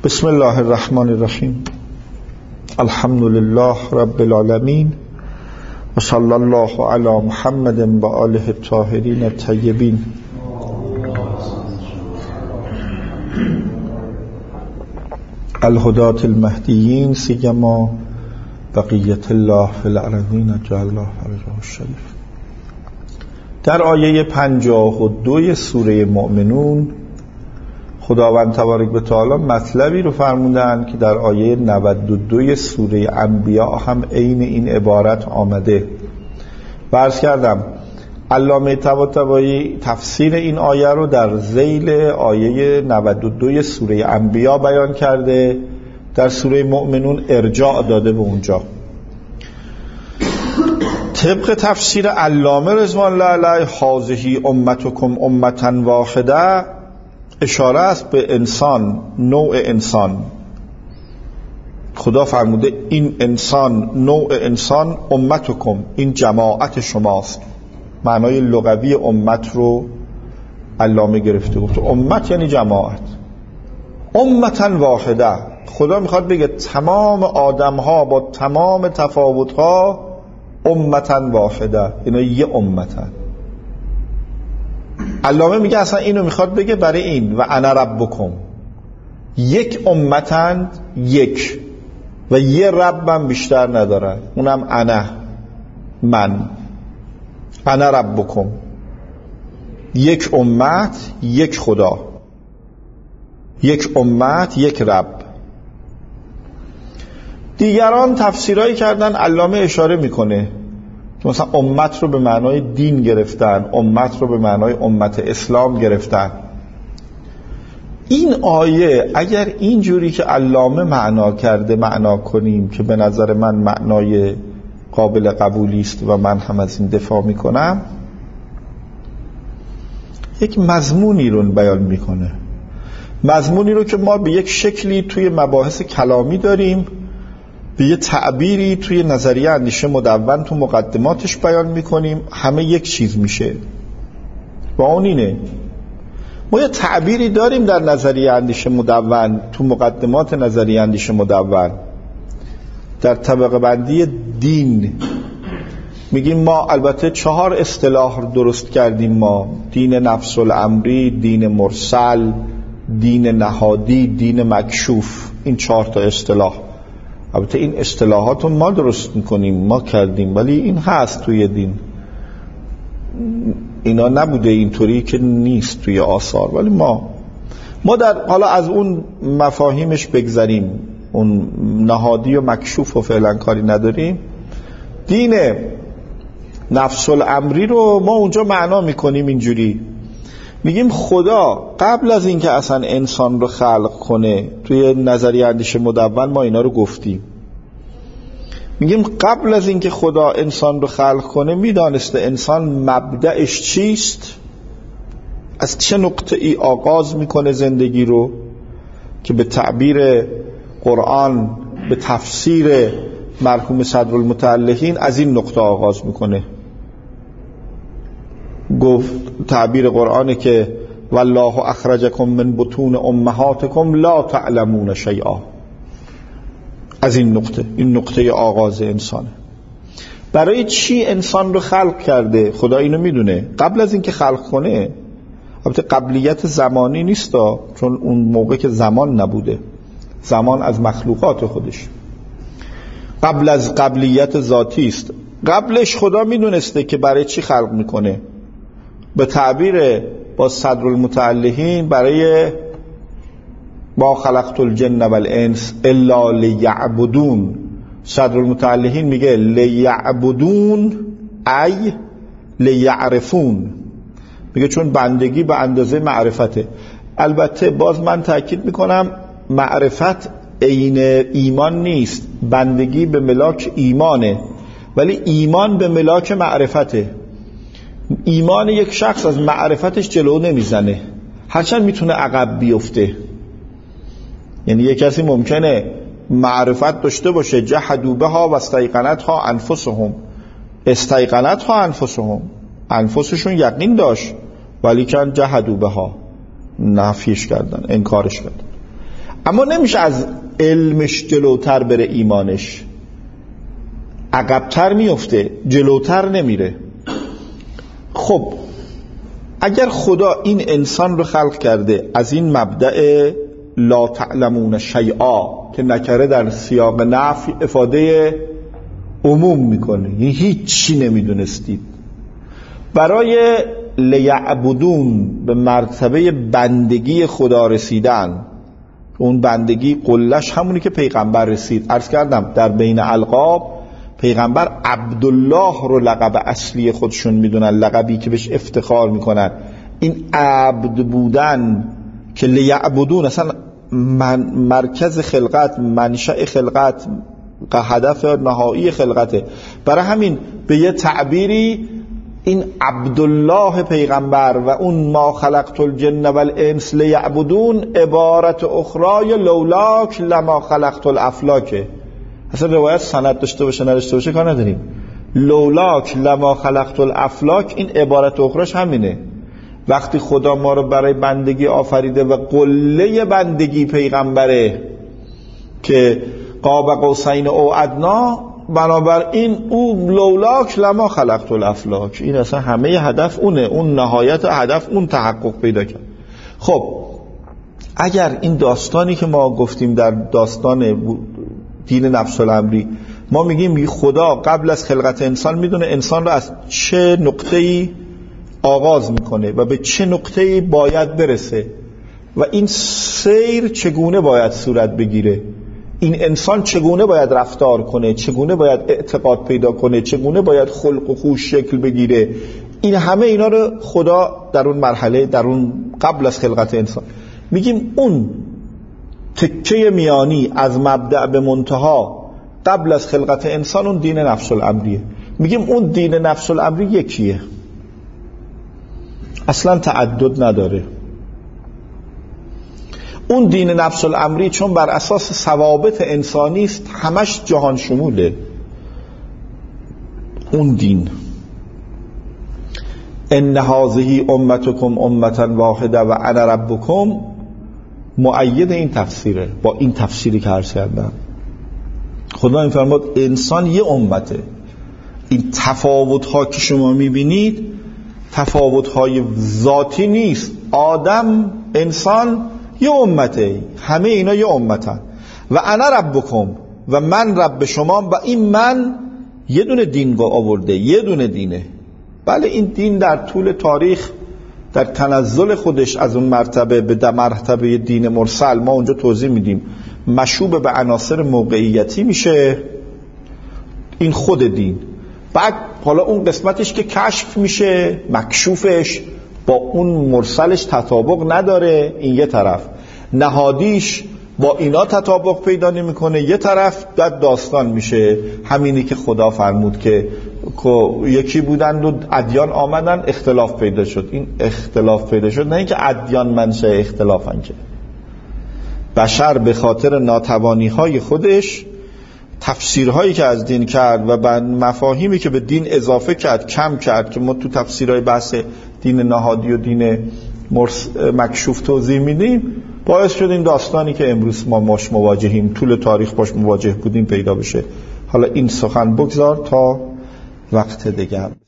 بسم الله الرحمن الرحیم. الحمد لله رب العالمین و صلی الله علی محمد و آله الطاهرین الطیبین. الهداة المهدیین سیما بقیت الله فی الارضین جل الله فرجه الشریف. در آیه 52 سوره مؤمنون خداوند تبارک و تعالی مطلبی رو فرمودن که در آیه 92 سوره انبیاء هم عین این عبارت آمده. عرض کردم علامه طباطبایی تفسیر این آیه رو در ذیل آیه 92 سوره انبیاء بیان کرده، در سوره مؤمنون ارجاع داده به اونجا. طبق تفسیر علامه رضوان الله علیه هذه امتکم امتا واحده اشاره است به انسان، نوع انسان. خدا فرموده این انسان، نوع انسان، امتکم، این جماعت شماست. معنای لغوی امت رو علامه گرفته بود. امت یعنی جماعت. امتا واحده، خدا میخواد بگه تمام آدم ها با تمام تفاوت ها امتا واحده، اینا یه امتن. علامه میگه اصلا اینو میخواد بگه برای این و انا ربکم، یک امتند، یک و یه ربم بیشتر ندارن، اونم انا، من. انا ربکم، یک امت، یک خدا، یک امت، یک رب. دیگران تفسیرهایی کردن، علامه اشاره میکنه مثلا امت رو به معنای دین گرفتن، امت رو به معنای امت اسلام گرفتن. این آیه اگر اینجوری که علامه معنا کرده معنا کنیم که به نظر من معنای قابل قبولی است و من هم از این دفاع میکنم، یک مضمونی رو بیان میکنه، مضمونی رو که ما به یک شکلی توی مباحث کلامی داریم، به یه تعبیری توی نظریه اندیشه مدون تو مقدماتش بیان میکنیم، همه یک چیز میشه. و اون اینه ما یه تعبیری داریم در نظریه اندیشه مدون، تو مقدمات نظریه اندیشه مدون، در طبقه بندی دین میگیم ما البته 4 اصطلاح درست کردیم ما: دین نفس الامری، دین مرسل، دین نهادی، دین مکشوف. این 4 تا اصطلاح. البته این اصطلاحات رو ما درست میکنیم، ما کردیم، ولی این هست توی دین. اینا نبوده اینطوری که نیست توی آثار، ولی ما در حالا از اون مفاهیمش بگذریم، اون نهادی و مکشوف و فعلا کاری نداریم. دین نفس الامری رو ما اونجا معنا میکنیم اینجوری، میگیم خدا قبل از اینکه اصلا انسان رو خلق کنه، توی نظریه اندیشه مدون ما اینا رو گفتیم، میگیم قبل از اینکه خدا انسان رو خلق کنه میدانسته انسان مبدأش چیست، از چه نقطه ای آغاز میکنه زندگی رو، که به تعبیر قرآن، به تفسیر مرحوم صدرالمتعلقین از این نقطه آغاز میکنه. گفت تعبیر قرآنه که والله اخرجکم من بطون امهاتکم لا تعلمون شیئا. از این نقطه، این نقطه آغاز انسانه. برای چی انسان رو خلق کرده؟ خدا اینو میدونه. قبل از اینکه خلق کنه، البته قبلیت زمانی نیستا، چون اون موقع که زمان نبوده، زمان از مخلوقات خودش، قبل از قبلیت ذاتی است. قبلش خدا میدونسته که برای چی خلق میکنه. به تعبیر با صدرالمتعلقین برای ما خلقت الجن والانس الا لیعبدون، صدرالمتعلقین میگه لیعبدون ای لیعرفون، میگه چون بندگی به اندازه معرفته. البته باز من تاکید میکنم معرفت عین ایمان نیست، بندگی به ملاک ایمانه، ولی ایمان به ملاک معرفته. ایمان یک شخص از معرفتش جلو نمیزنه، هرچند میتونه عقب بیفته. یعنی یک کسی ممکنه معرفت داشته باشه، جحدوا بها و استیقنتها انفسهم، استیقنتها انفسهم، انفسشون یقین داشت، ولی کن جحدوا بها، نفیش کردن، انکارش کردن. اما نمیشه از علمش جلوتر بره، ایمانش عقبتر میفته، جلوتر نمیره. خب اگر خدا این انسان رو خلق کرده از این مبدأ لا تعلمون شیئا که نکره در سیاق نفی افاده عموم میکنه، یعنی هیچی نمیدونستید، برای لیعبدون به مرتبه بندگی خدا رسیدن، اون بندگی قلش همونی که پیغمبر رسید. عرض کردم در بین القاب پیغمبر عبدالله رو لقب اصلی خودشون میدونن، لقبی که بهش افتخار میکنن. این عبد بودن که لیعبدون اصلا مرکز خلقت، منشأ خلقت، هدف نهایی خلقته. برای همین به یه تعبیری این عبدالله پیغمبر و اون ما خلقت الجن والانس لیعبدون عبارت اخرای لولاک لما خلقت الافلاکه. اصلا روایت سند داشته باشه نداشته باشه کار نداریم. لولاک لما خلقت الافلاک این عبارت اخراش همینه. وقتی خدا ما رو برای بندگی آفریده و قله بندگی پیغمبره که قاب قوسین او ادنا، بنابراین او لولاک لما خلقت الافلاک، این اصلا همه هدف اونه، اون نهایت هدف اون تحقق پیدا کرد. خب اگر این داستانی که ما گفتیم در داستان دین نفس الامری، ما میگیم خدا قبل از خلقت انسان میدونه انسان رو از چه نقطه‌ای آغاز میکنه و به چه نقطه‌ای باید برسه و این سیر چگونه باید صورت بگیره، این انسان چگونه باید رفتار کنه، چگونه باید اعتقاد پیدا کنه، چگونه باید خلق و خوش شکل بگیره. این همه اینا رو خدا در اون مرحله، در اون قبل از خلقت انسان، میگیم اون تکه میانی از مبدأ به منتها قبل از خلقت انسان اون دین نفس الامریه. میگیم اون دین نفس الامری یکیه، اصلا تعدد نداره. اون دین نفس الامری چون بر اساس ثوابت انسانی است، همش جهان شموله. اون دین ان هذه امتکم امه واحده و انا ربکم مؤید این تفسیره، با این تفسیری که عرض کردم. خدا این فرمود انسان یه امته. این تفاوت‌ها که شما می‌بینید تفاوت‌های ذاتی نیست. آدم، انسان یه امته، همه اینا یه امتن. و انا ربکم، و من رب شما، و این من یه دونه دین آورده، یه دونه دینه. بله این دین در طول تاریخ در تنزل خودش از اون مرتبه به مرتبه دین مرسل، ما اونجا توضیح میدیم، مشوب به عناصر موقعیتی میشه این خود دین. بعد حالا اون قسمتش که کشف میشه، مکشوفش با اون مرسلش تطابق نداره، این یه طرف، نهادیش با اینا تطابق پیدا نمیکنه، یه طرف در داستان میشه. همینی که خدا فرمود که یکی بودند و ادیان آمدن اختلاف پیدا شد. این اختلاف پیدا شد نه اینکه ادیان منشأ اختلافن، که بشر به خاطر ناتوانی های خودش تفسیرهایی که از دین کرد و بعد مفاهیمی که به دین اضافه کرد، کم کرد، که ما تو تفسیرهای بحث دین نهادی و دین مکشوف توضیح میدیم، باعث شد این داستانی که امروز ما باش مواجهیم، طول تاریخ باش مواجه بودیم پیدا بشه. حالا این سخن بگذار تا وقت دیگر.